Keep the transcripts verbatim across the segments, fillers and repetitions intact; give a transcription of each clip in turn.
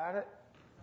Got it?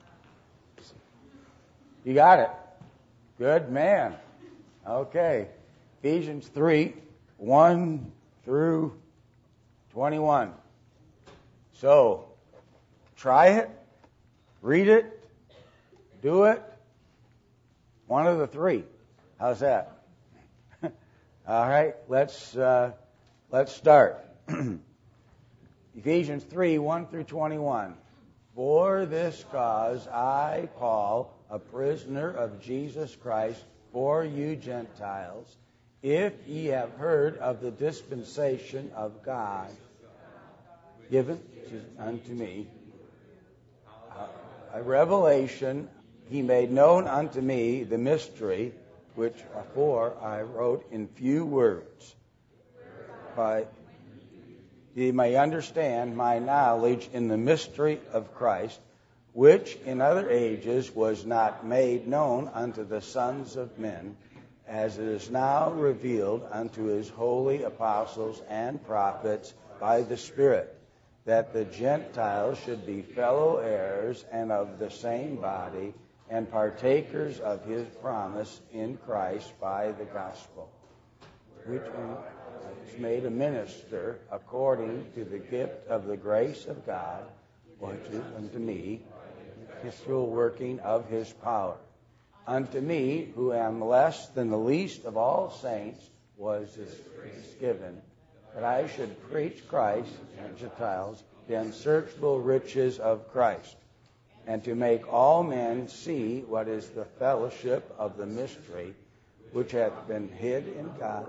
You got it. Good man. Okay. Ephesians three, one through twenty-one. So, try it, read it, do it. One of the three. How's that? All right, let's uh, let's start. Ephesians three, one through twenty-one. For this cause I, Paul, a prisoner of Jesus Christ, for you Gentiles, if ye have heard of the dispensation of God given unto me, a revelation he made known unto me the mystery, which afore I wrote in few words, by ye may understand my knowledge in the mystery of Christ, which in other ages was not made known unto the sons of men, as it is now revealed unto his holy apostles and prophets by the Spirit, that the Gentiles should be fellow heirs and of the same body, and partakers of his promise in Christ by the gospel, which was made a minister according to the gift of the grace of God, which is unto me, his full working of his power. Unto me, who am less than the least of all saints, was this grace given, that I should preach Christ and Gentiles the unsearchable riches of Christ, and to make all men see what is the fellowship of the mystery, which hath been hid in God,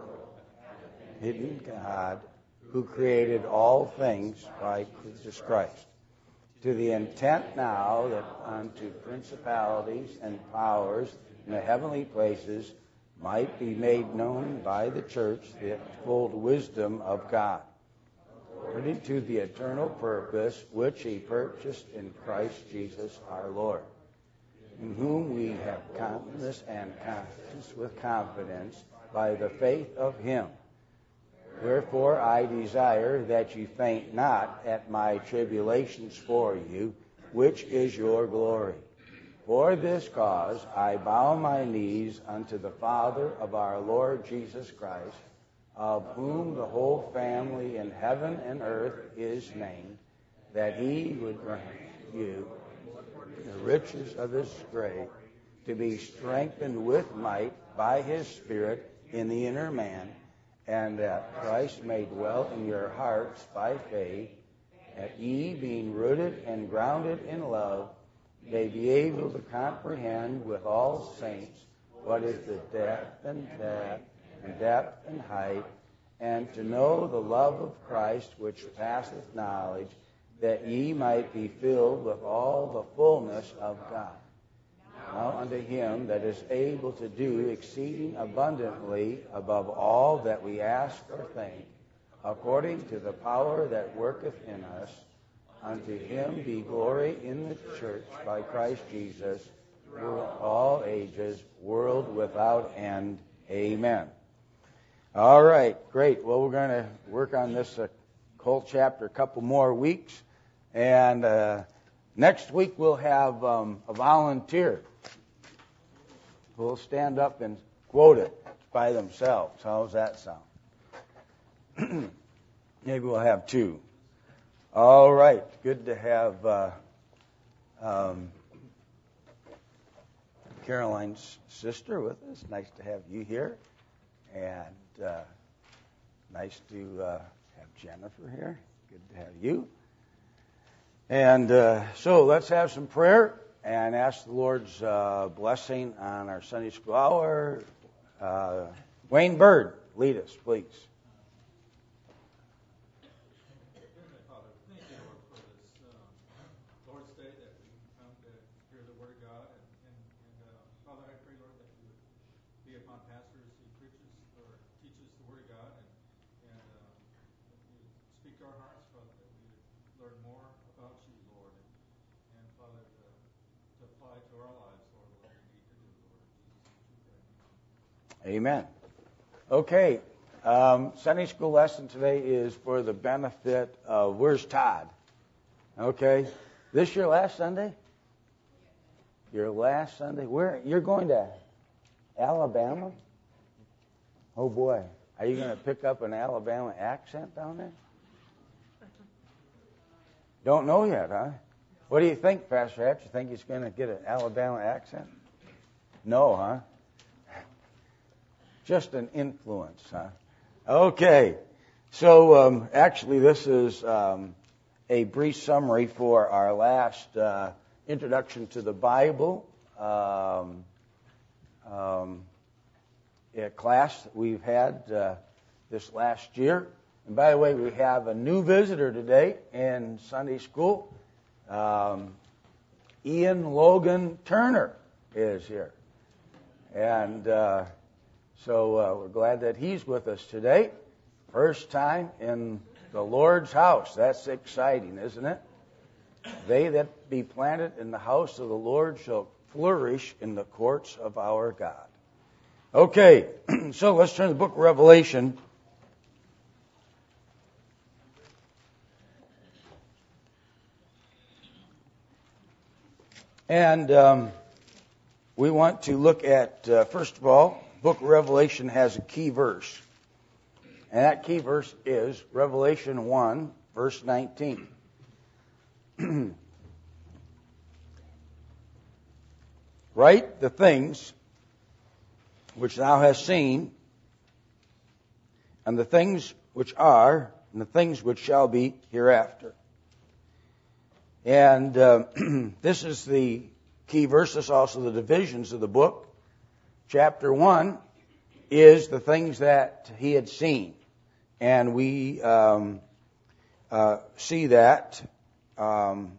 hidden in God, who created all things by Jesus Christ, to the intent now that unto principalities and powers in the heavenly places might be made known by the church the full wisdom of God, according to the eternal purpose which he purchased in Christ Jesus our Lord, in whom we have confidence and confidence with confidence by the faith of him. Wherefore I desire that ye faint not at my tribulations for you, which is your glory. For this cause I bow my knees unto the Father of our Lord Jesus Christ, of whom the whole family in heaven and earth is named, that he would grant you the riches of his grace, to be strengthened with might by his Spirit in the inner man, and that Christ may dwell in your hearts by faith, that ye, being rooted and grounded in love, may be able to comprehend with all saints what is the depth and depth and depth and height, and to know the love of Christ which passeth knowledge, that ye might be filled with all the fullness of God. Now unto him that is able to do exceeding abundantly above all that we ask or think, according to the power that worketh in us, unto him be glory in the church by Christ Jesus, through all ages, world without end. Amen. All right, great. Well, we're going to work on this uh, whole chapter a couple more weeks. And uh, next week we'll have um, a volunteer who will stand up and quote it by themselves. How's that sound? Maybe we'll have two. All right. Good to have uh, um, Caroline's sister with us. Nice to have you here. And uh, nice to uh, have Jennifer here. Good to have you. And uh, so let's have some prayer and ask the Lord's uh, blessing on our Sunday school hour. Uh, Wayne Bird, lead us, please. Father, thank you, Lord, for this uh, Lord's Day that we can come to hear the Word of God. And, and, and uh, Father, I pray, Lord, that you would be upon pastors who preaches or teaches the Word of God, and, and uh, that you would speak to our hearts, Father, that we would learn more about you, Lord, and, and Father, to, to apply to our lives, Lord, what we need to do, Lord. In Jesus' name, Amen. Okay. Um, Sunday school lesson today is for the benefit of, where's Todd? Okay. This your last Sunday? Your last Sunday? Where? You're going to Alabama? Oh boy. Are you going to pick up an Alabama accent down there? Don't know yet, huh? What do you think, Pastor Hatch? You think he's going to get an Alabama accent? No, huh? Just an influence, huh? Okay. So, um, actually, this is um, a brief summary for our last uh, introduction to the Bible um, um, class that we've had uh, this last year. And by the way, we have a new visitor today in Sunday school. Um, Ian Logan Turner is here. And uh, so uh, we're glad that he's with us today. First time in the Lord's house. That's exciting, isn't it? They that be planted in the house of the Lord shall flourish in the courts of our God. Okay, so let's turn to the book of Revelation. And um, we want to look at, uh, first of all, the book of Revelation has a key verse. And that key verse is Revelation one, verse nineteen. Write the things which thou hast seen, and the things which are, and the things which shall be hereafter. And uh, this is the key verse. This is also the divisions of the book. Chapter one is the things that he had seen. And we um, uh, see that um,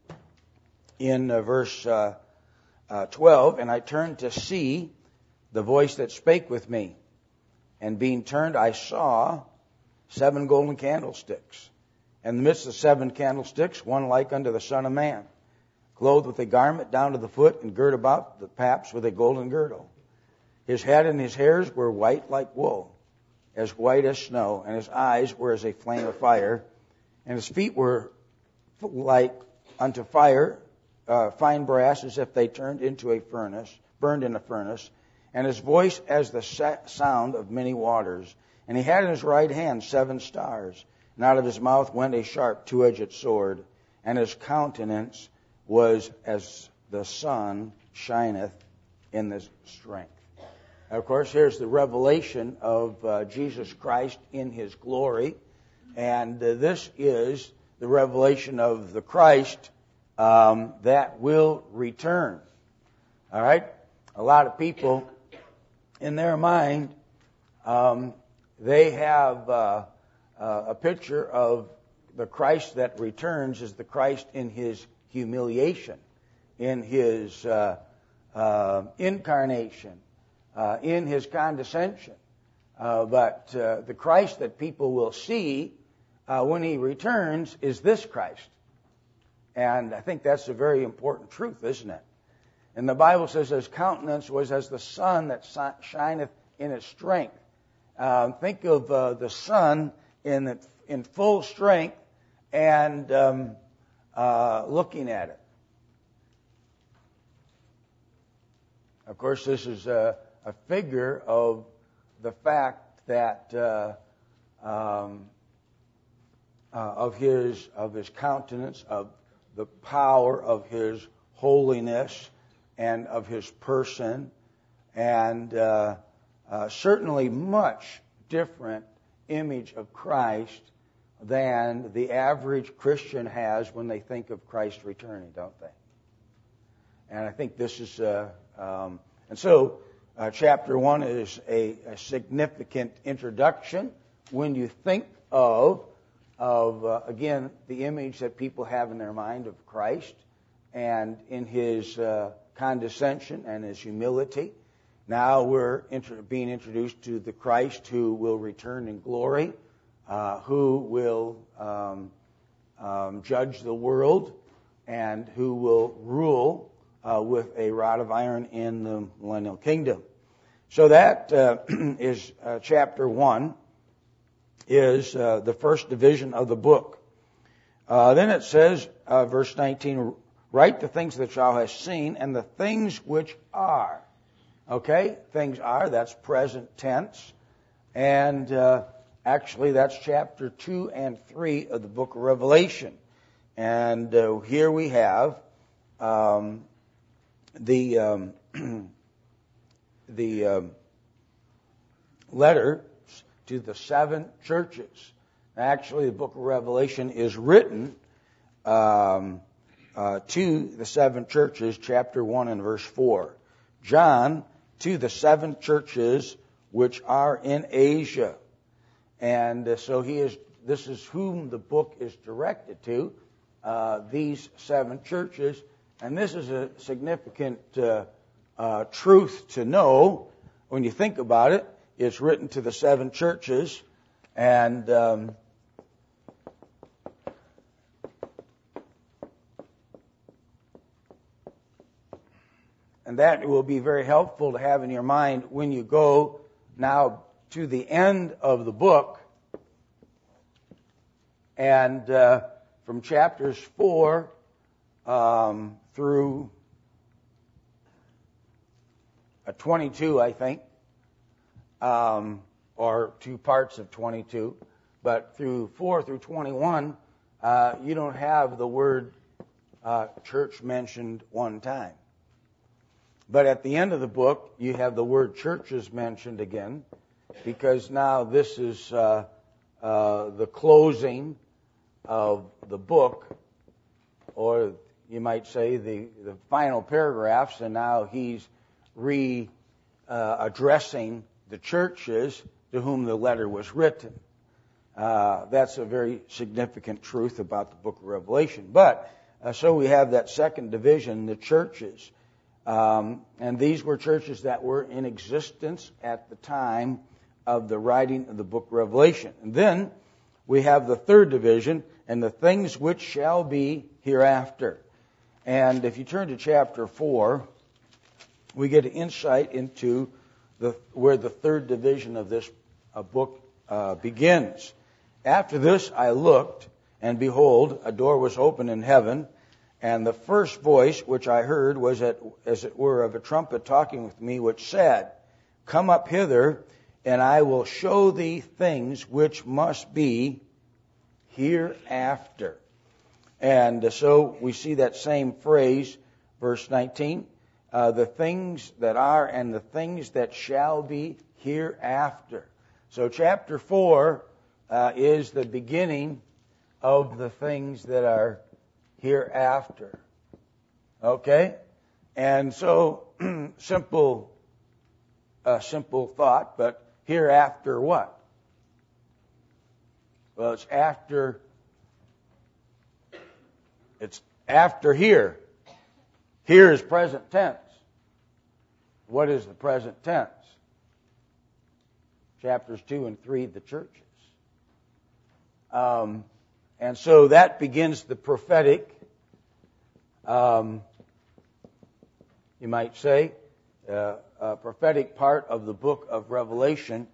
in uh, verse uh, uh, twelve. And I turned to see the voice that spake with me. And being turned, I saw seven golden candlesticks. And in the midst of seven candlesticks, one like unto the Son of Man, clothed with a garment down to the foot, and girt about the paps with a golden girdle. His head and his hairs were white like wool, as white as snow, and his eyes were as a flame of fire, and his feet were like unto fire, uh, fine brass, as if they turned into a furnace, burned in a furnace, and his voice as the sound of many waters. And he had in his right hand seven stars, and out of his mouth went a sharp two-edged sword, and his countenance was as the sun shineth in the strength. Of course, here's the revelation of uh, Jesus Christ in his glory. And uh, this is the revelation of the Christ um, that will return. All right? A lot of people, in their mind, um, they have uh, uh, a picture of the Christ that returns as the Christ in his humiliation, in his uh, uh, incarnation, Uh, in his condescension. Uh, but uh, the Christ that people will see uh, when he returns is this Christ. And I think that's a very important truth, isn't it? And the Bible says his countenance was as the sun that shineth in its strength. Uh, think of uh, the sun in, the, in full strength and um, uh, looking at it. Of course, this is a a figure of the fact that uh, um, uh, of his of his countenance, of the power of his holiness, and of his person, and uh, uh, certainly much different image of Christ than the average Christian has when they think of Christ returning, don't they? And I think this is uh, um, and so. Uh, chapter one is a, a significant introduction when you think of, of uh, again, the image that people have in their mind of Christ and in his uh, condescension and his humility. Now we're inter- being introduced to the Christ who will return in glory, uh, who will um, um, judge the world, and who will rule Uh, with a rod of iron in the millennial kingdom. So that uh, is uh, chapter one, is uh, the first division of the book. Uh, then it says, uh, verse nineteen, write the things that thou hast seen and the things which are. Okay, things are, that's present tense. And uh, actually that's chapter two and three of the book of Revelation. And uh, here we have um, the um, the um, letter to the seven churches. Actually, the book of Revelation is written um, uh, to the seven churches, chapter one and verse four. John, to the seven churches which are in Asia. And uh, so he is. This is whom the book is directed to, uh, these seven churches. And this is a significant uh, uh, truth to know when you think about it. It's written to the seven churches, and um, and that will be very helpful to have in your mind when you go now to the end of the book, and uh, from chapters four um, through uh, twenty-two, I think. Um, or two parts of twenty-two, but through four through twenty-one, uh, you don't have the word uh, church mentioned one time. But at the end of the book, you have the word churches mentioned again, because now this is uh, uh, the closing of the book, or you might say the, the final paragraphs, and now he's re uh, addressing the churches to whom the letter was written. Uh, that's a very significant truth about the book of Revelation. But, uh, so we have that second division, the churches. Um, and these were churches that were in existence at the time of the writing of the book of Revelation. And then we have the third division, and the things which shall be hereafter. And if you turn to chapter four, we get an insight into The, where the third division of this uh, book uh, begins. After this I looked, and behold, a door was opened in heaven, and the first voice which I heard was at, as it were of a trumpet talking with me, which said, come up hither, and I will show thee things which must be hereafter. And uh, so we see that same phrase, verse nineteen, Uh, the things that are and the things that shall be hereafter. So chapter four uh, is the beginning of the things that are hereafter. Okay? And so, simple, uh, simple thought, but hereafter what? Well, it's after, it's after here. Here is present tense. What is the present tense? Chapters two and three, the churches. Um, and so that begins the prophetic, um, you might say, uh, uh, prophetic part of the book of Revelation.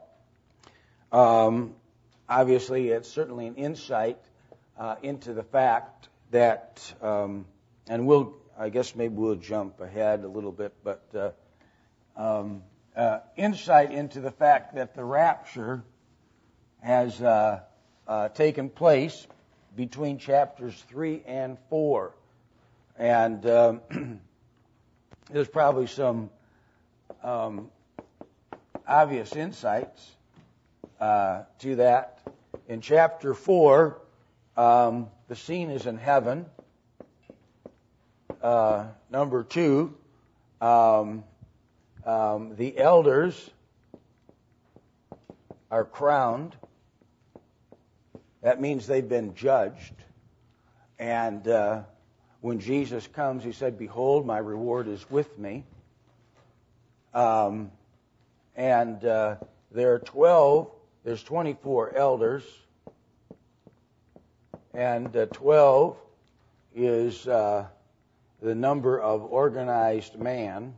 Um, obviously, it's certainly an insight uh, into the fact that, um, and we'll, I guess maybe we'll jump ahead a little bit, but uh, um, uh, insight into the fact that the rapture has uh, uh, taken place between chapters three and four. And um, there's probably some um, obvious insights uh, to that. In chapter four, um, the scene is in heaven. Uh, number two, um, um, the elders are crowned. That means they've been judged. And uh, when Jesus comes, he said, behold, my reward is with me. Um, and uh, there are twelve, there's twenty-four elders. And uh, twelve is uh, the number of organized man.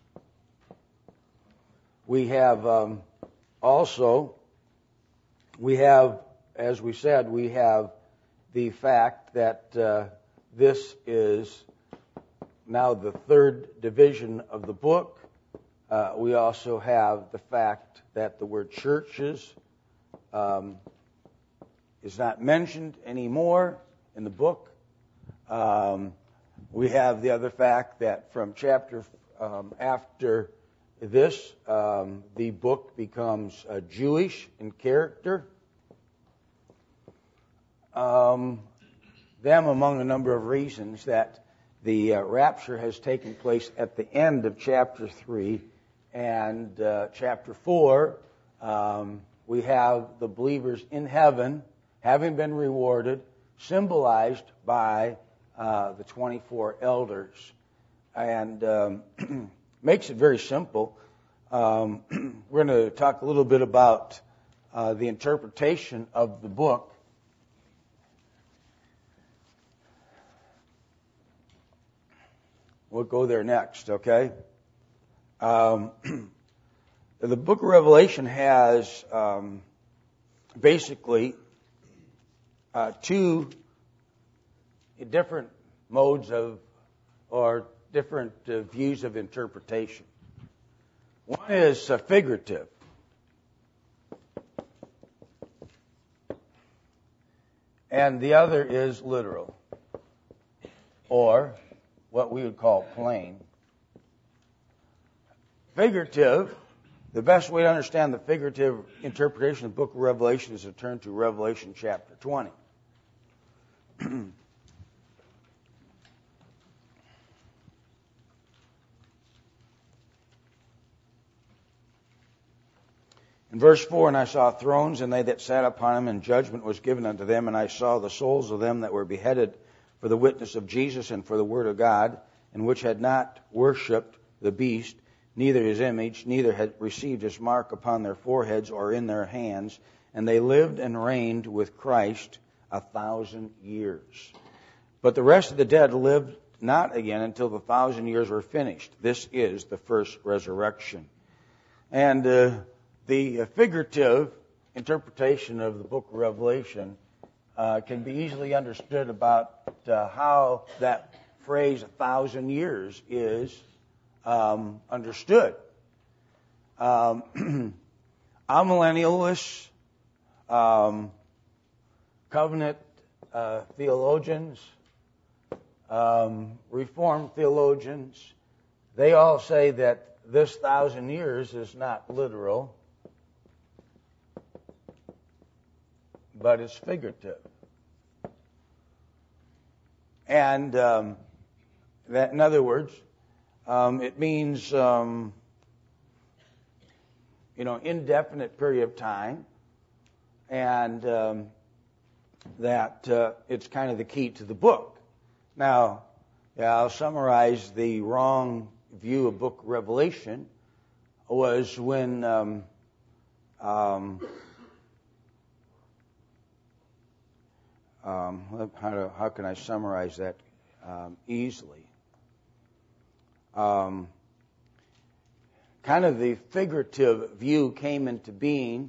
We have um, also, we have, as we said, we have the fact that uh, this is now the third division of the book. Uh, we also have the fact that the word churches um, is not mentioned anymore in the book. Um, we have the other fact that from chapter um, after this, um, the book becomes uh, Jewish in character. Um, them among a number of reasons that the uh, rapture has taken place at the end of chapter three, and uh, chapter four, um, we have the believers in heaven having been rewarded, symbolized by uh, the twenty-four elders. And um, makes it very simple. Um, we're going to talk a little bit about uh, the interpretation of the book. We'll go there next, okay? Um, the book of Revelation has um, basically uh, two different modes of, or different uh, views of interpretation. One is uh, figurative. And the other is literal, or what we would call plain. Figurative, the best way to understand the figurative interpretation of the book of Revelation is to turn to Revelation chapter twenty. In verse four, and I saw thrones, and they that sat upon them, and judgment was given unto them, and I saw the souls of them that were beheaded for the witness of Jesus and for the word of God, and which had not worshipped the beast, neither his image, neither had received his mark upon their foreheads or in their hands, and they lived and reigned with Christ a thousand years. But the rest of the dead lived not again until the thousand years were finished. This is the first resurrection. And uh, the figurative interpretation of the book of Revelation uh, can be easily understood about uh, how that phrase, a thousand years, is um, understood. Um, amillennialists, um, covenant uh, theologians, um, Reformed theologians, they all say that this thousand years is not literal, but it's figurative. And um, that, in other words, um, it means, um, you know, indefinite period of time, and um, that uh, it's kind of the key to the book. Now, yeah, I'll summarize the wrong view of book of Revelation was when um, um, um, how, do, how can I summarize that um, easily? Um, kind of the figurative view came into being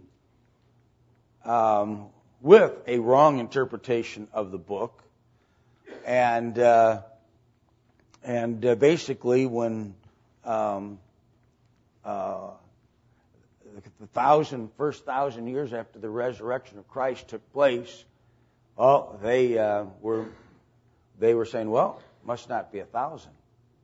um, with a wrong interpretation of the book, and uh, and uh, basically when um, uh, the thousand first thousand years after the resurrection of Christ took place, oh, they uh, were they were saying, well, it must not be a thousand.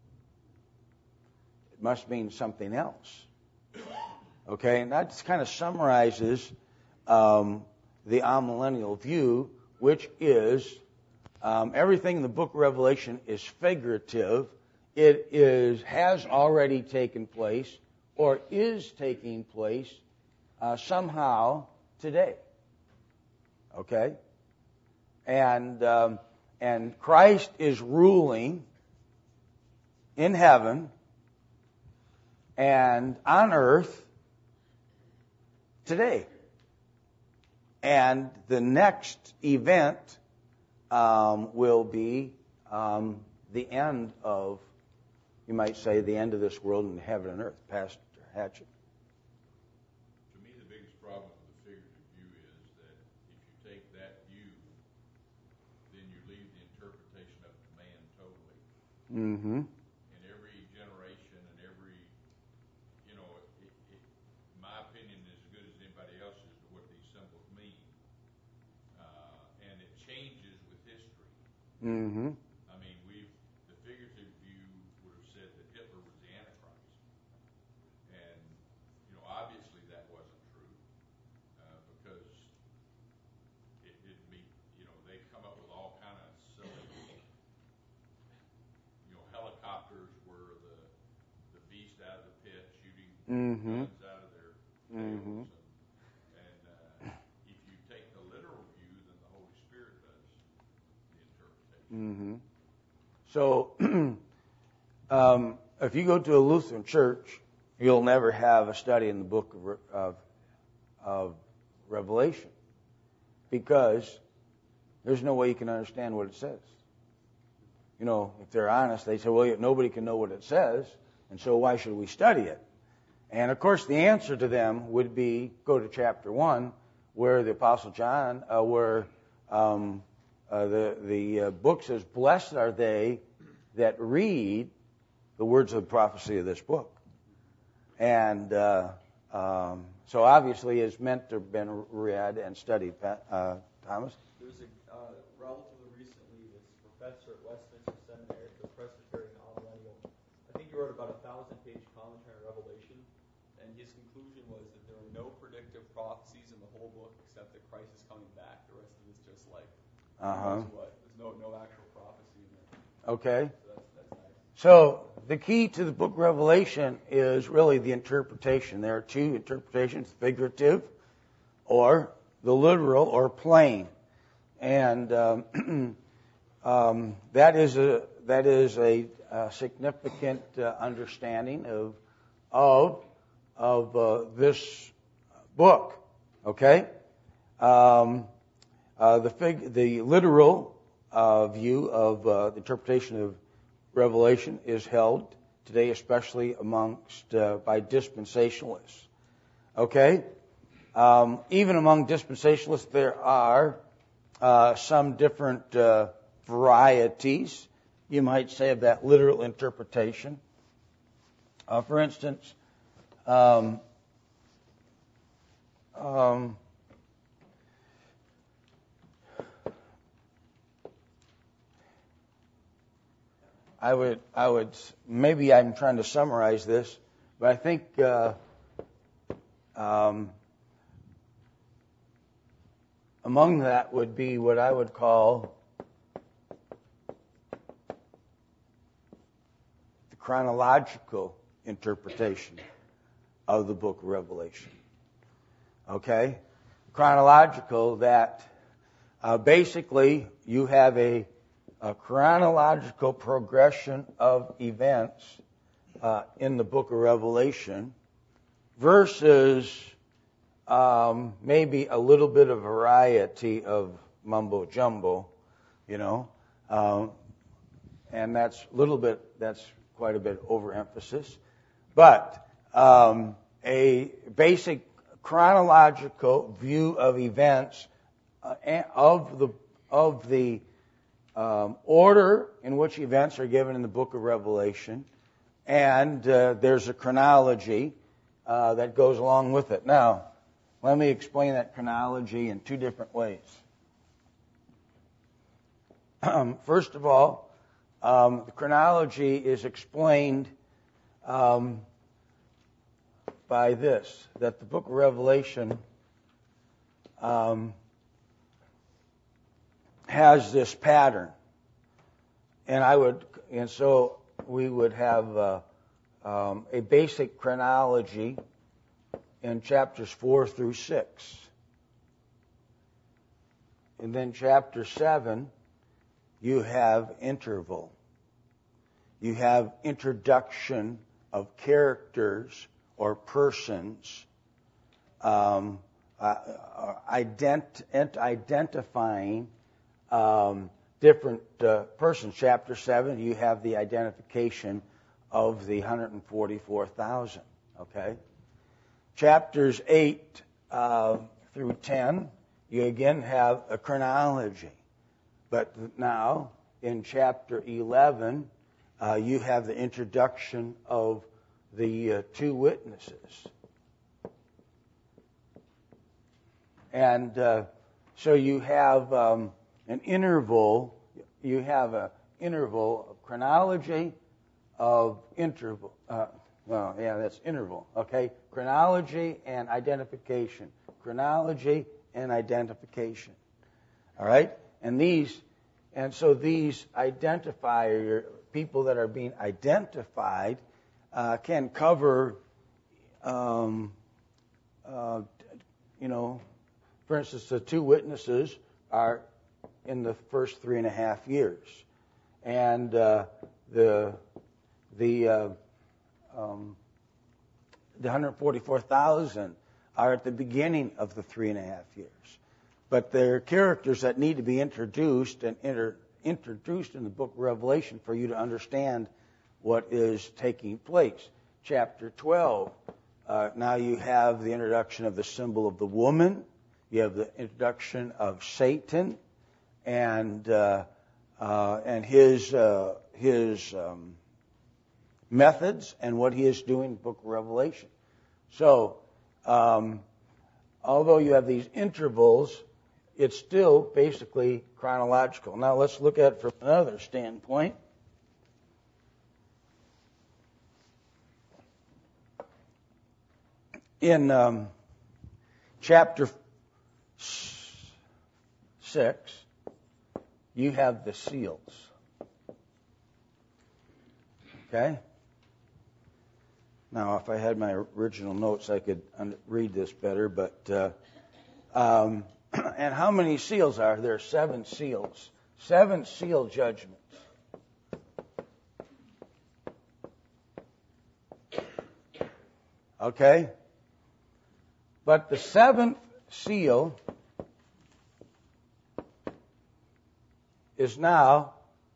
It must mean something else. Okay, and that kind of summarizes um, the amillennial view, which is um, everything in the book of Revelation is figurative. It is has already taken place or is taking place uh, somehow today. Okay, and um, and Christ is ruling in heaven and on earth today. And the next event um, will be um, the end of, you might say, the end of this world and heaven and earth. Pastor Hatchett. To me, the biggest problem with the figurative view is that if you take that view, Mm-hmm. And every generation and every, you know, it, it, my opinion is as good as anybody else's to what these symbols mean. Uh, and it changes with history. Mm-hmm. I mean, we've, the figurative view would have said that Hitler was the Antichrist. And, you know, obviously that wasn't true, uh, because it didn't meet, you know, they come up with all kind of silly, you know, helicopters were the, the beast out of the pit shooting Mm-hmm. guns out of their tails. Mm-hmm. And, and uh, if you take the literal view, then the Holy Spirit does the interpretation. Mm-hmm. So, um, if you go to a Lutheran church, you'll never have a study in the book of, of, of Revelation, because there's no way you can understand what it says. You know, if they're honest, they say, well, nobody can know what it says, and so why should we study it? And, of course, the answer to them would be go to chapter one, where the Apostle John, uh, where um, uh, the, the uh, book says, blessed are they that read the words of the prophecy of this book. And uh, um, so obviously it's meant to have been read and studied. Uh, Thomas? There's a uh, relatively recently, this professor at Westminster Seminary, the Presbyterian Millennial, I think he wrote about a thousand-page commentary on Revelation, and his conclusion was that there are no predictive prophecies in the whole book except that Christ is coming back. The rest of it's just like, Uh-huh. what? There's no no actual prophecy in there. Okay. So that's, that's nice. So the key to the book of Revelation is really the interpretation. There are two interpretations, figurative or the literal or plain. And um, um, that is a that is a, a significant uh, understanding of of of uh, this book. Okay, um, uh, the fig, the literal uh, view of uh, the interpretation of Revelation is held today, especially amongst uh, by dispensationalists. Okay, um, even among dispensationalists, there are uh, some different uh, varieties, you might say, of that literal interpretation. Uh, for instance, um, um, I would, I would, maybe I'm trying to summarize this, but I think uh, um, among that would be what I would call the chronological interpretation of the book of Revelation. Okay? Chronological, that uh, basically you have a a chronological progression of events uh, in the book of Revelation versus um, maybe a little bit of variety of mumbo jumbo, you know, um, and that's a little bit, that's quite a bit overemphasis, but um, a basic chronological view of events uh, of the of the Um, order in which events are given in the book of Revelation, and uh, there's a chronology uh, that goes along with it. Now, let me explain that chronology in two different ways. Um, first of all, um, the chronology is explained um, by this, that the book of Revelation um, has this pattern, and I would, and so we would have uh, um, a basic chronology in chapters four through six, and then chapter seven, you have interval. You have introduction of characters or persons, um, uh, ident- identifying. Um, different uh, persons. Chapter seven, you have the identification of the one hundred forty-four thousand. Okay. Chapters eight uh, through ten, you again have a chronology. But now, in chapter eleven, uh, you have the introduction of the uh, two witnesses. And uh, so you have um, an interval, you have an interval of chronology, of interval, uh, well, yeah, that's interval, okay? Chronology and identification. Chronology and identification. All right? And these, and so these identifier, people that are being identified, uh, can cover, um, uh, you know, for instance, the two witnesses are in the first three and a half years, and uh, the the uh, um, the one hundred forty-four thousand are at the beginning of the three and a half years. But they're characters that need to be introduced and inter, introduced in the book of Revelation for you to understand what is taking place. Chapter twelve, uh, now you have the introduction of the symbol of the woman. You have the introduction of Satan and uh, uh, and his uh, his um, methods and what he is doing in the book of Revelation. So, um, although you have these intervals, it's still basically chronological. Now let's look at it from another standpoint. In um, chapter six, you have the seals. Okay? Now, if I had my original notes, I could read this better, but uh, um, and how many seals are there? Seven seals. Seven seal judgments. Okay? But the seventh seal is now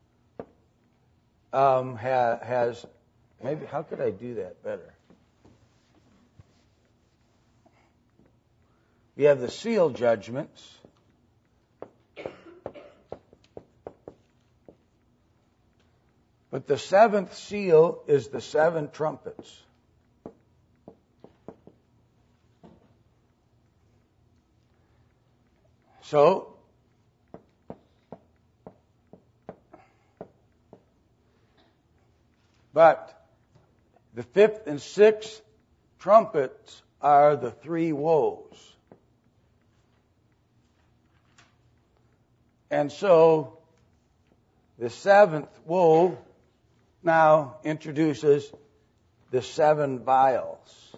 um, ha, has maybe how could I do that better? You have the seal judgments. But the seventh seal is the seven trumpets. So, but the fifth and sixth trumpets are the three woes. And so, the seventh woe now introduces the seven vials.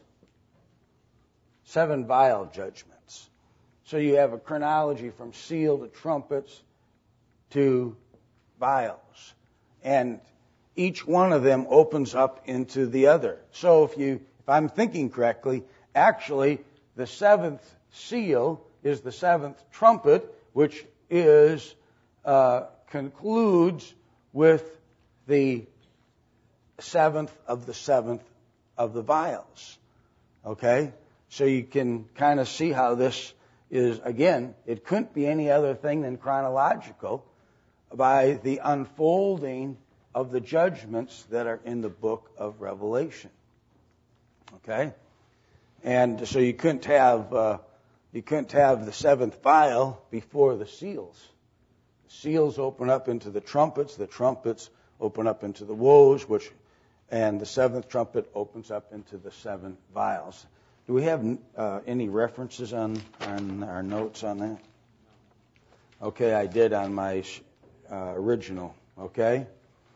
Seven vial judgments. So you have a chronology from seal to trumpets to vials. And each one of them opens up into the other. So if you, if I'm thinking correctly, actually the seventh seal is the seventh trumpet, which is uh, concludes with the seventh of the seventh of the vials. Okay? So you can kind of see how this is, again, it couldn't be any other thing than chronological by the unfolding of the judgments that are in the book of Revelation. Okay? And so you couldn't have uh, you couldn't have the seventh vial before the seals. The seals open up into the trumpets, the trumpets open up into the woes, which and the seventh trumpet opens up into the seven vials. Do we have uh, any references on, on our notes on that? Okay, I did on my uh, original. Okay?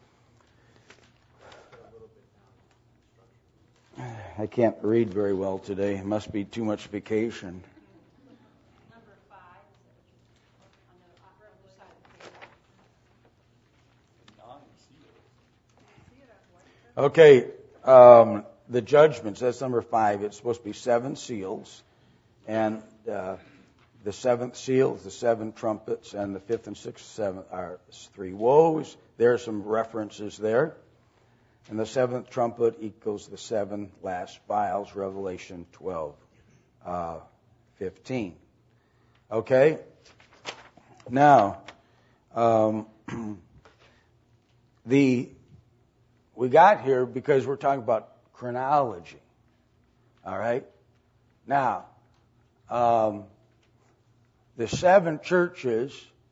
I can't read very well today. It must be too much vacation. Number five on the other side of the page. Okay, um, the judgments, that's number five. It's supposed to be seven seals. And uh, the seventh seal is the seven trumpets, and the fifth and sixth seventh are three woes. There are some references there. And the seventh trumpet equals the seven last vials, Revelation twelve, uh, fifteen. Okay? Now, um, the we got here because we're talking about chronology. All right? Now, um, the seven churches,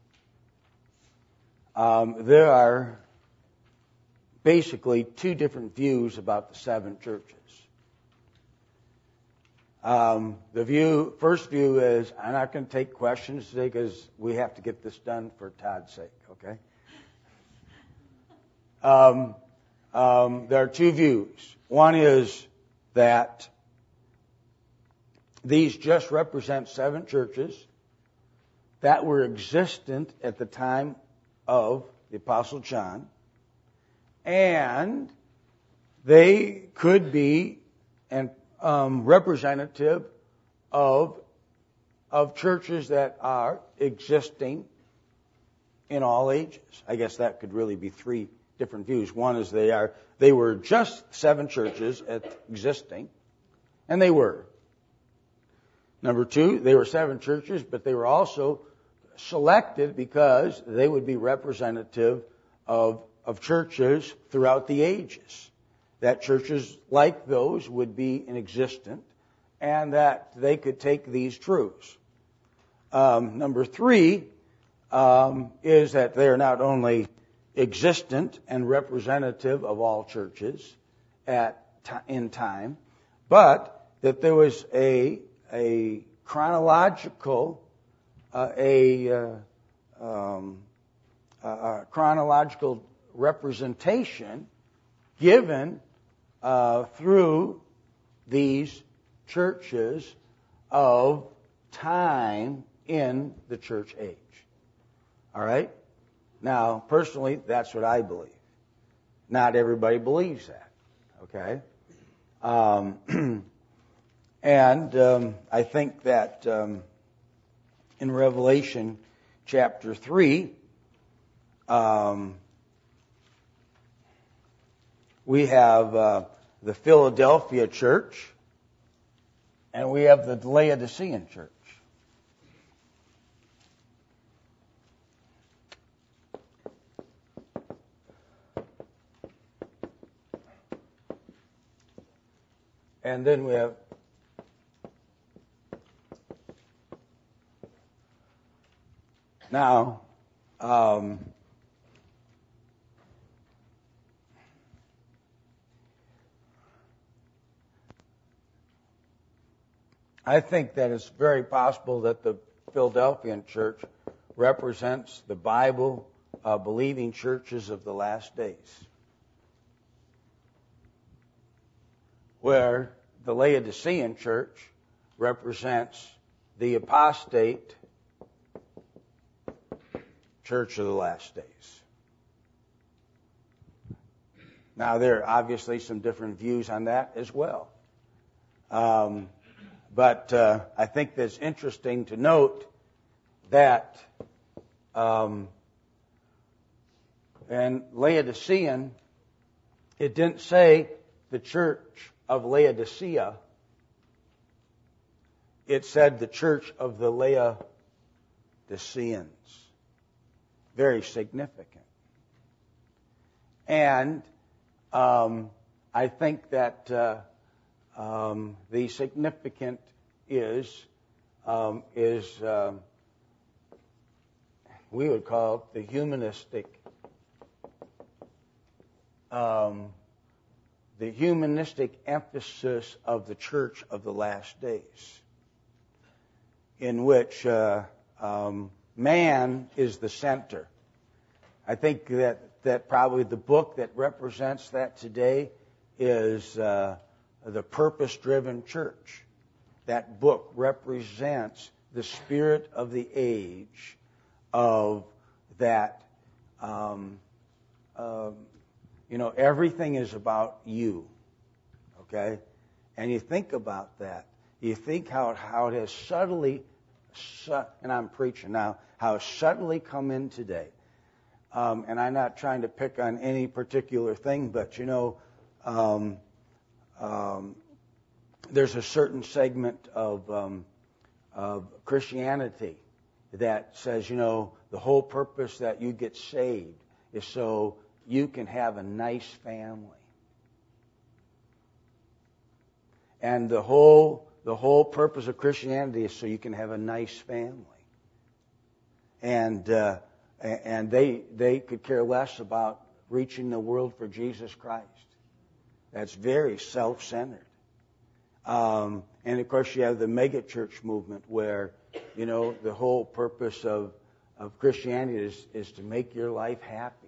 um, there are basically two different views about the seven churches. Um, the view, first view is, I'm not going to take questions today because we have to get this done for Todd's sake, okay? Um, um, there are two views. One is that these just represent seven churches that were existent at the time of the Apostle John, and they could be and um, representative of of churches that are existing in all ages. I guess that could really be three different views. One is they are they were just seven churches at existing, and they were. Number two, they were seven churches, but they were also selected because they would be representative of of churches throughout the ages. That churches like those would be in existence, and that they could take these truths. Um, number three um, is that they are not only existent and representative of all churches at t- in time, but that there was a a chronological uh, a, uh, um, a, a chronological representation given uh, through these churches of time in the church age. All right? Now, personally, that's what I believe. Not everybody believes that. Okay? Um, and um, I think that um, in Revelation chapter three, um, we have uh, the Philadelphia church, and we have the Laodicean church. And then we have now um, I think that it's very possible that the Philadelphian church represents the Bible uh, believing churches of the last days, where the Laodicean church represents the apostate church of the last days. Now, there are obviously some different views on that as well. Um, but uh, I think that's interesting to note that um, in Laodicean, it didn't say the church of Laodicea. It said the church of the Laodiceans. Very significant. And um, I think that uh, um, the significant is um, is uh, we would call it the humanistic um, the humanistic emphasis of the church of the last days, in which uh, um, man is the center. I think that, that probably the book that represents that today is uh, The Purpose-Driven Church. That book represents the spirit of the age of that, um, um, you know, everything is about you, okay? And you think about that. You think how it, how it has subtly, su- and I'm preaching now, how it's subtly come in today. Um, and I'm not trying to pick on any particular thing, but, you know, um, um, there's a certain segment of, um, of Christianity that says, you know, the whole purpose that you get saved is so you can have a nice family. And the whole the whole purpose of Christianity is so you can have a nice family. And uh, and they they could care less about reaching the world for Jesus Christ. That's very self-centered. Um, and of course, you have the megachurch movement, where you know the whole purpose of of Christianity is is to make your life happy.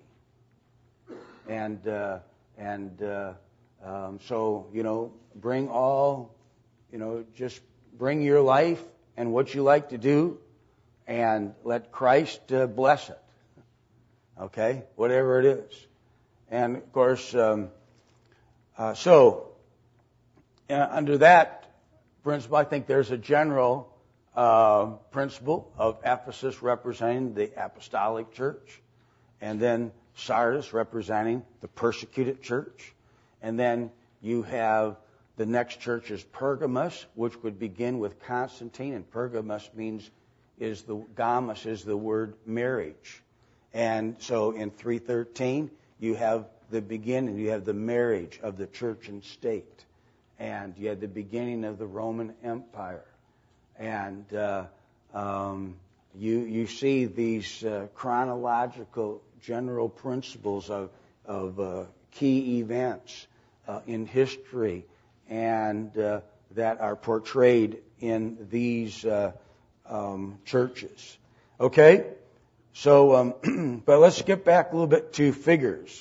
And uh, and uh, um, so you know, bring all, you know, just bring your life and what you like to do, and let Christ uh, bless it. Okay, whatever it is. And of course, um, uh, so uh, under that principle, I think there's a general uh, principle of Ephesus representing the apostolic church, and then Sardis representing the persecuted church, and then you have the next church is Pergamos, which would begin with Constantine, and Pergamos means is the gamos is the word marriage, and so in three thirteen you have the beginning, you have the marriage of the church and state, and you have the beginning of the Roman Empire, and uh, um, you you see these uh, chronological general principles of of uh, key events uh, in history, and uh, that are portrayed in these uh, um, churches. Okay, so um, but let's get back a little bit to figures.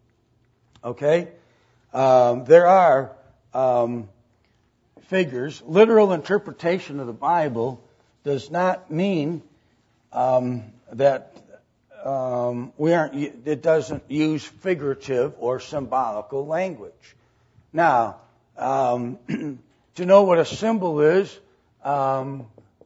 Okay, um, there are um, figures. Literal interpretation of the Bible does not mean um, that um, we aren't. It doesn't use figurative or symbolical language. Now, um, to know what a symbol is, um,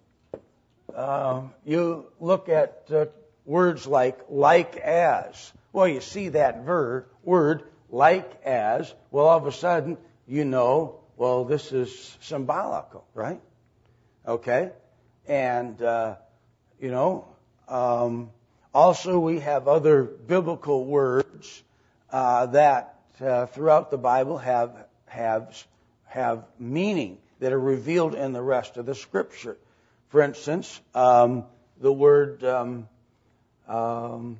uh, you look at uh, words like "like as." Well, you see that ver- word. Like as, well, all of a sudden, you know, well, this is symbolical, right? Okay? And, uh, you know, um, also we have other biblical words uh, that uh, throughout the Bible have, have, have meaning that are revealed in the rest of the Scripture. For instance, um, the word, um, um,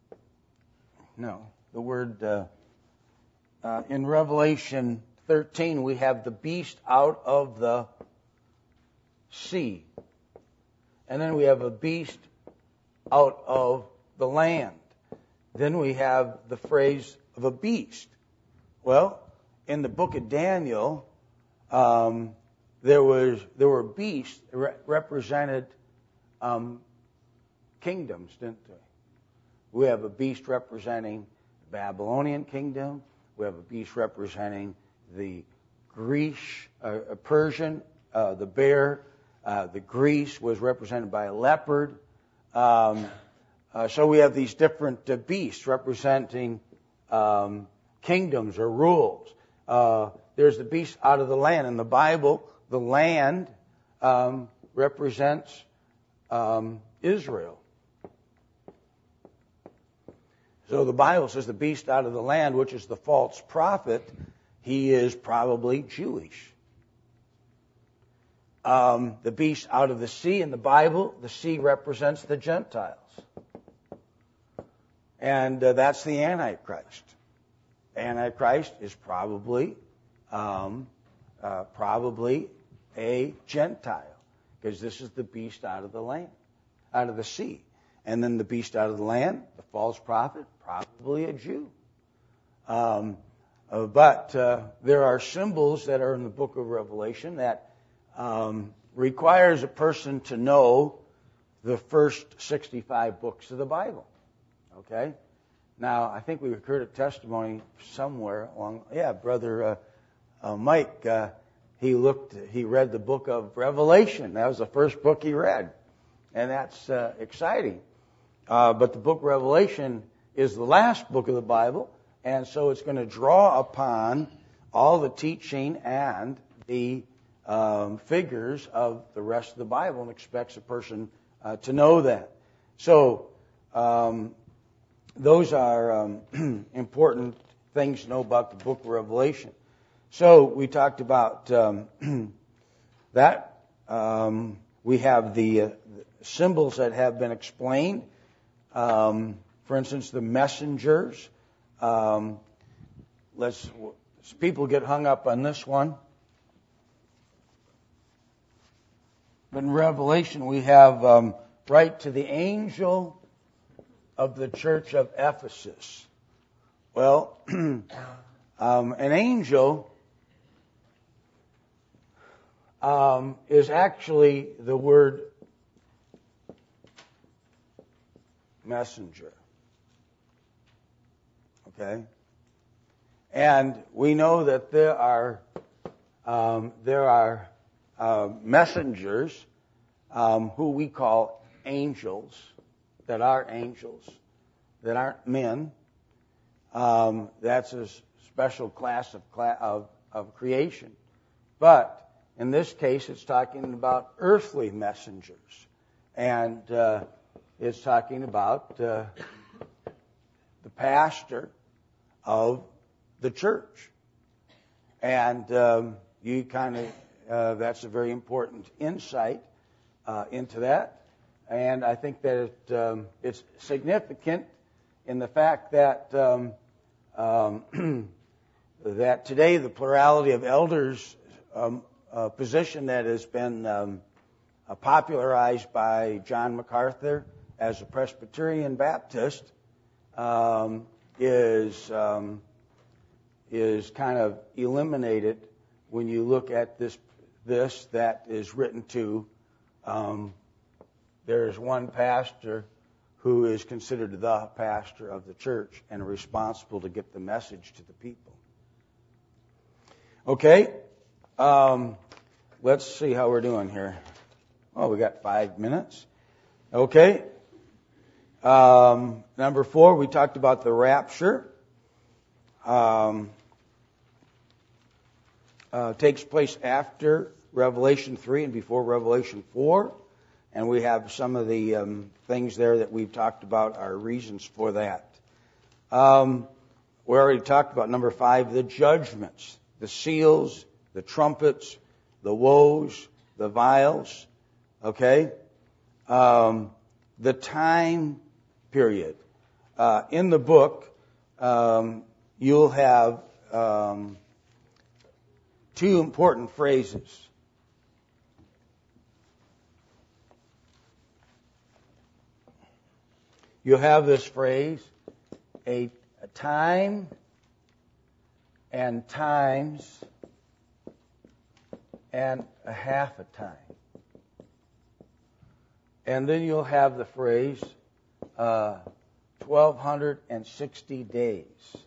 no, the word... Uh, Uh, in Revelation thirteen, we have the beast out of the sea. And then we have a beast out of the land. Then we have the phrase of a beast. Well, in the book of Daniel, um, there was there were beasts that re- represented um, kingdoms, didn't they? We have a beast representing the Babylonian kingdom. We have a beast representing the Greece, uh, Persian, uh, the bear. Uh, the Greece was represented by a leopard. Um, uh, so we have these different uh, beasts representing um, kingdoms or rules. Uh, there's the beast out of the land. In the Bible, the land um, represents um, Israel. So the Bible says the beast out of the land, which is the false prophet, he is probably Jewish. Um, the beast out of the sea in the Bible, the sea represents the Gentiles. And uh, that's the Antichrist. Antichrist is probably um, uh, probably a Gentile, because this is the beast out of the land, out of the sea. And then the beast out of the land, the false prophet, probably a Jew. Um, uh, but uh, there are symbols that are in the book of Revelation that um, requires a person to know the first sixty-five books of the Bible. Okay? Now, I think we heard a testimony somewhere along, yeah, Brother uh, uh, Mike, uh, he looked, he read the book of Revelation. That was the first book he read. And that's uh, exciting. Uh, but the book of Revelation is the last book of the Bible, and so it's going to draw upon all the teaching and the um, figures of the rest of the Bible, and expects a person uh, to know that. So, um, those are um, important things to know about the book of Revelation. So we talked about um, that. Um, we have the, uh, the symbols that have been explained. Um, for instance, the messengers. Um, let's people get hung up on this one. But in Revelation, we have um, right to the angel of the church of Ephesus. Well, um, an angel um, is actually the word messenger. Okay? And we know that there are um, there are uh, messengers um, who we call angels, that are angels, that aren't men. Um, that's a special class of, cla- of of creation. But in this case, it's talking about earthly messengers, and uh, it's talking about uh, the pastor of the church. And um, you kind of, uh, that's a very important insight uh, into that. And I think that it, um, it's significant in the fact that um, um, that today the plurality of elders um, uh, position that has been um, uh, popularized by John MacArthur as a Presbyterian Baptist um, is um, is kind of eliminated when you look at this this that is written to. Um, there is one pastor who is considered the pastor of the church and responsible to get the message to the people. Okay, um, let's see how we're doing here. Oh, we got five minutes. Okay. Um, number four, we talked about the rapture. Um, uh, takes place after Revelation three and before Revelation four. And we have some of the um, things there that we've talked about, our reasons for that. Um, we already talked about number five, the judgments, the seals, the trumpets, the woes, the vials. Okay? Um, the time period. Uh, in the book, um, you'll have um, two important phrases. You'll have this phrase, a, a time and times and a half a time. And then you'll have the phrase, uh, twelve sixty days.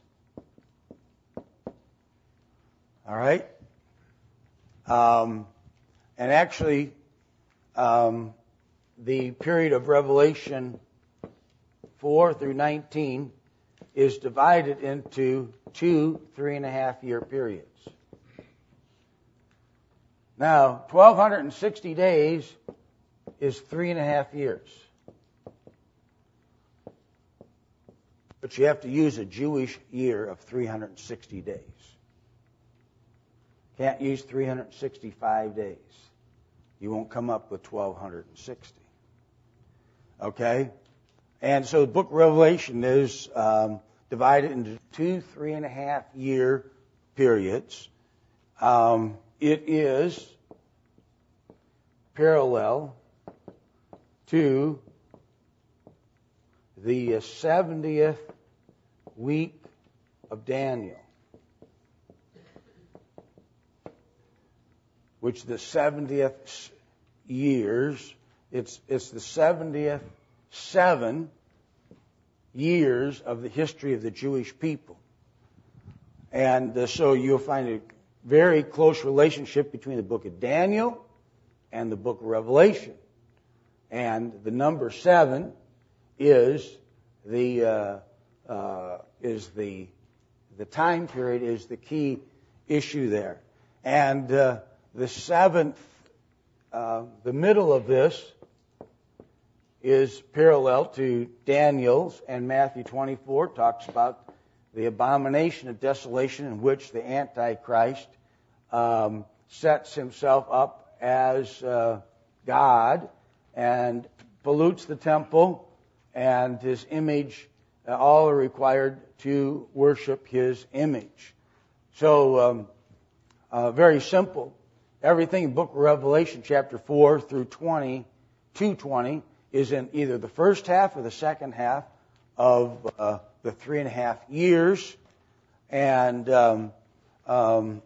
All right? Um, and actually, um, the period of Revelation four through nineteen is divided into two three and a half year periods. Now, twelve sixty days is three and a half years. But you have to use a Jewish year of three hundred sixty days. Can't use three hundred sixty-five days. You won't come up with twelve sixty. Okay? And so the book of Revelation is um, divided into two three and a half year periods. Um, it is parallel to the seventieth week of Daniel, which the seventieth years, it's it's the seventieth seven years of the history of the Jewish people. And uh, so you'll find a very close relationship between the book of Daniel and the book of Revelation. And the number seven is the uh, uh, is the the time period is the key issue there. And uh, the seventh, uh, the middle of this is parallel to Daniel's, and Matthew twenty-four talks about the abomination of desolation in which the Antichrist um, sets himself up as uh, God and pollutes the temple, and his image, uh, all are required to worship his image. So, um, uh, very simple. Everything in the book of Revelation, chapter four through twenty, to twenty, is in either the first half or the second half of uh, the three and a half years. And um, um,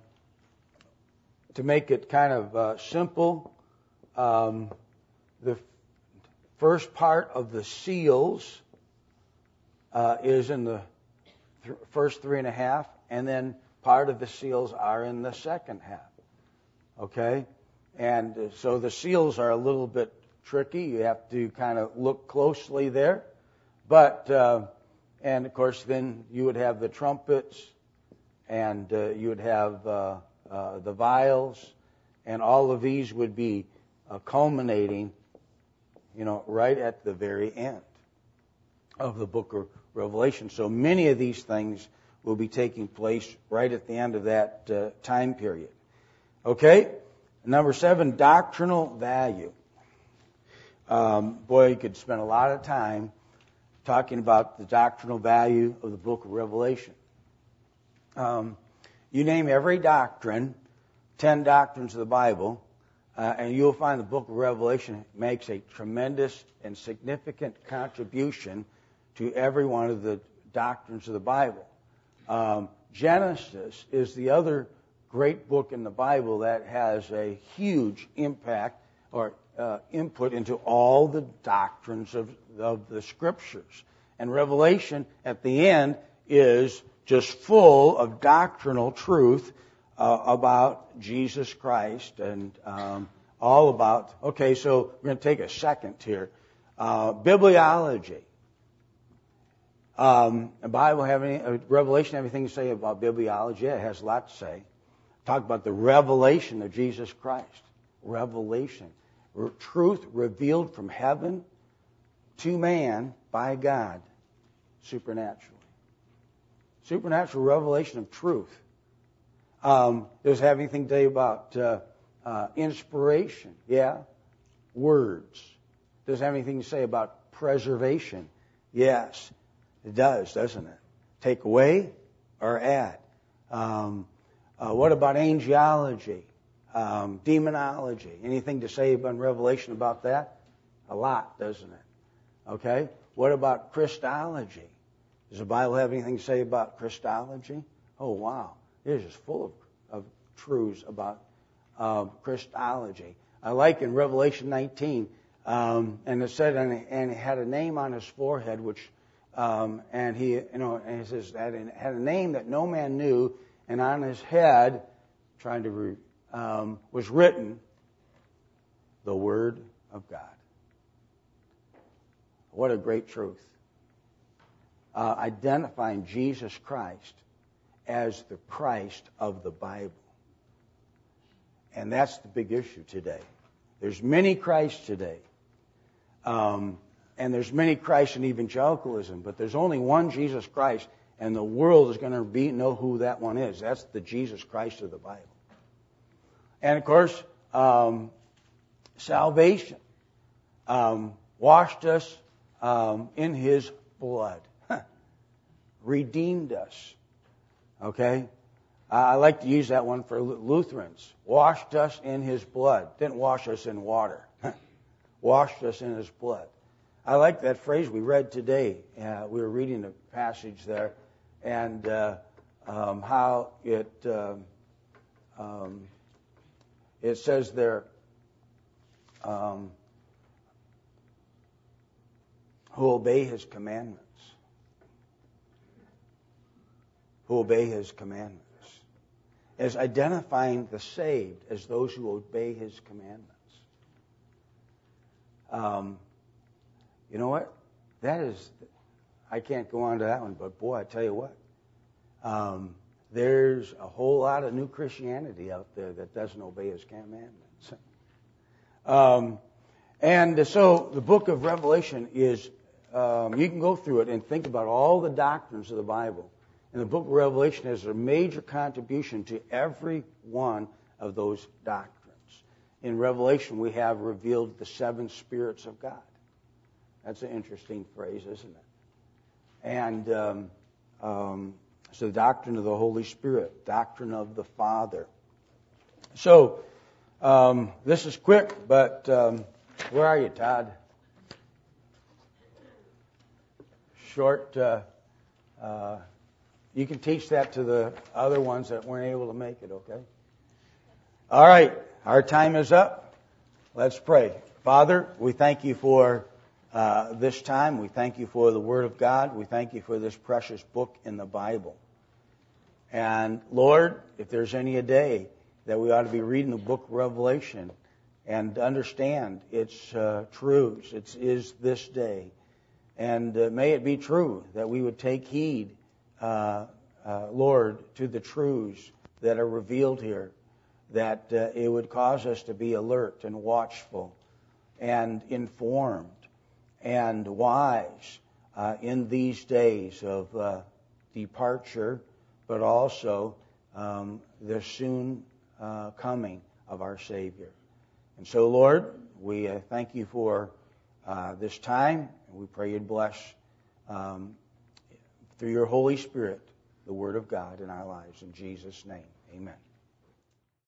to make it kind of uh, simple, um, the first part of the seals uh, is in the th- first three and a half, and then part of the seals are in the second half. Okay? And uh, so the seals are a little bit tricky. You have to kind of look closely there. But, uh, and of course, then you would have the trumpets, and uh, you would have uh, uh, the vials, and all of these would be uh, culminating, you know, right at the very end of the book of Revelation. So many of these things will be taking place right at the end of that uh, time period. Okay? Number seven, doctrinal value. Um, boy, you could spend a lot of time talking about the doctrinal value of the book of Revelation. Um, you name every doctrine, ten doctrines of the Bible, uh, and you'll find the book of Revelation makes a tremendous and significant contribution to every one of the doctrines of the Bible. Um, Genesis is the other great book in the Bible that has a huge impact or uh, input into all the doctrines of, of the Scriptures. And Revelation, at the end, is just full of doctrinal truth uh, about Jesus Christ and um, all about... Okay, so we're going to take a second here. Uh, bibliology. Um, the Bible have any, uh, Revelation have anything to say about bibliology? Yeah, it has a lot to say. Talk about the revelation of Jesus Christ. Revelation. R- truth revealed from heaven to man by God supernaturally. Supernatural revelation of truth. Um, does it have anything to say about uh, uh, inspiration? Yeah. Words. Does it have anything to say about preservation? Yes. It does, doesn't it? Take away or add. Um, uh, what about angelology? Um, demonology? Anything to say about Revelation about that? A lot, doesn't it? Okay. What about Christology? Does the Bible have anything to say about Christology? Oh, wow. It is just full of, of truths about um, Christology. I like in Revelation nineteen, um, and it said, and, and he had a name on his forehead, which, um, and he, you know, and he says that it had a name that no man knew, and on his head, trying to, re, um, was written, the Word of God. What a great truth. Uh, identifying Jesus Christ as the Christ of the Bible. And that's the big issue today. There's many Christs today. Um, and there's many Christs in evangelicalism, but there's only one Jesus Christ, and the world is going to be know who that one is. That's the Jesus Christ of the Bible. And of course, um, salvation um, washed us um, in His blood. Redeemed us. Okay? I like to use that one for Lutherans. Washed us in His blood. Didn't wash us in water. Washed us in His blood. I like that phrase we read today. Uh, we were reading a passage there, and uh, um, how it um, um, it says there, um, who obey His commandments. Who obey His commandments. As identifying the saved as those who obey His commandments. Um, you know what? That is, I can't go on to that one, but boy, I tell you what. Um, there's a whole lot of new Christianity out there that doesn't obey His commandments. Um, And so the book of Revelation is, um, you can go through it and think about all the doctrines of the Bible. And the book of Revelation has a major contribution to every one of those doctrines. In Revelation, we have revealed the seven spirits of God. That's an interesting phrase, isn't it? And um, um, so the doctrine of the Holy Spirit, doctrine of the Father. So um, this is quick, but um, where are you, Todd? Short. Uh, uh, you can teach that to the other ones that weren't able to make it, okay? All right. Our time is up. Let's pray. Father, we thank you for uh, this time. We thank you for the Word of God. We thank you for this precious book in the Bible. And Lord, if there's any a day that we ought to be reading the book of Revelation and understand its uh, truths, it is this day. And uh, may it be true that we would take heed, uh, uh, Lord, to the truths that are revealed here, that uh, it would cause us to be alert and watchful and informed and wise uh, in these days of uh, departure, but also um, the soon uh, coming of our Savior. And so, Lord, we uh, thank you for uh, this time, and we pray you'd bless, um, through your Holy Spirit, the Word of God in our lives. In Jesus' name, amen.